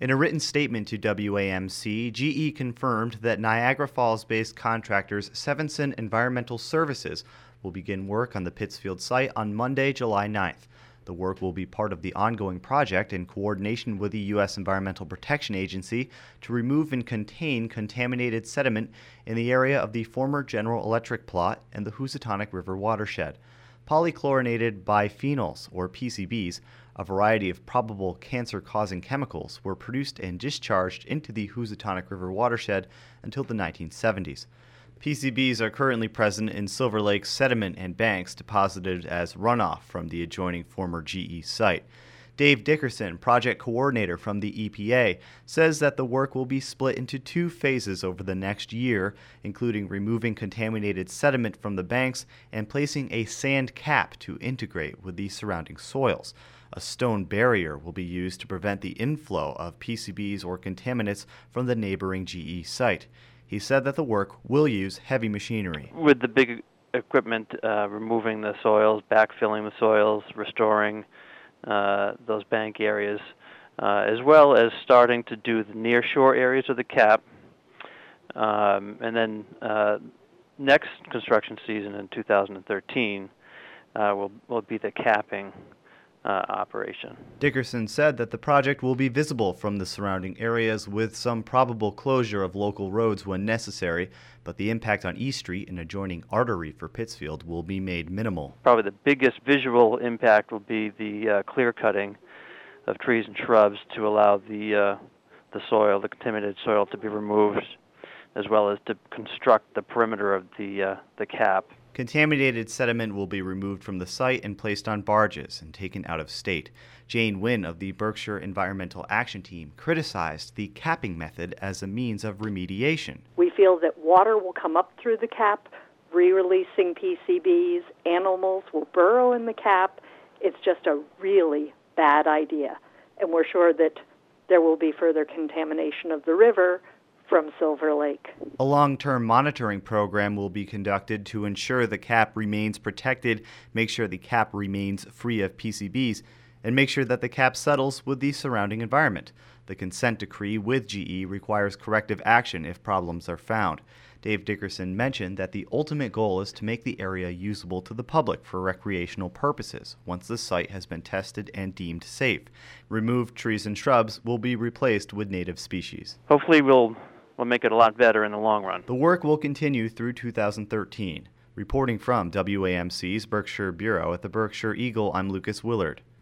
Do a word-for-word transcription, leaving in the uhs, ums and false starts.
In a written statement to W A M C, G E confirmed that Niagara Falls-based contractors Sevenson Environmental Services will begin work on the Pittsfield site on Monday, July ninth. The work will be part of the ongoing project in coordination with the U S Environmental Protection Agency to remove and contain contaminated sediment in the area of the former General Electric plot and the Housatonic River watershed. Polychlorinated biphenyls, or P C Bs, a variety of probable cancer-causing chemicals, were produced and discharged into the Housatonic River watershed until the nineteen seventies. P C Bs are currently present in Silver Lake's sediment and banks deposited as runoff from the adjoining former G E site. Dave Dickerson, project coordinator from the E P A, says that the work will be split into two phases over the next year, including removing contaminated sediment from the banks and placing a sand cap to integrate with the surrounding soils. A stone barrier will be used to prevent the inflow of P C Bs or contaminants from the neighboring G E site. He said that the work will use heavy machinery. With the big equipment, uh, removing the soils, backfilling the soils, restoring uh, those bank areas, uh, as well as starting to do the nearshore areas of the cap. Um, and then uh, next construction season in two thousand thirteen uh, will, will be the capping Uh, operation. Dickerson said that the project will be visible from the surrounding areas with some probable closure of local roads when necessary, but the impact on East Street, an adjoining artery for Pittsfield, will be made minimal. Probably the biggest visual impact will be the uh, clear cutting of trees and shrubs to allow the uh, the soil, the contaminated soil, to be removed, as well as to construct the perimeter of the uh, the cap. Contaminated sediment will be removed from the site and placed on barges and taken out of state. Jane Wynn of the Berkshire Environmental Action Team criticized the capping method as a means of remediation. We feel that water will come up through the cap, re-releasing P C Bs. Animals will burrow in the cap. It's just a really bad idea. And we're sure that there will be further contamination of the river from Silver Lake. A long-term monitoring program will be conducted to ensure the cap remains protected, make sure the cap remains free of P C Bs, and make sure that the cap settles with the surrounding environment. The consent decree with G E requires corrective action if problems are found. Dave Dickerson mentioned that the ultimate goal is to make the area usable to the public for recreational purposes once the site has been tested and deemed safe. Removed trees and shrubs will be replaced with native species. Hopefully we'll will make it a lot better in the long run. The work will continue through two thousand thirteen. Reporting from W A M C's Berkshire Bureau at the Berkshire Eagle, I'm Lucas Willard.